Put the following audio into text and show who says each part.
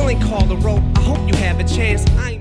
Speaker 1: ain't called a rope. I hope you have a chance. I ain't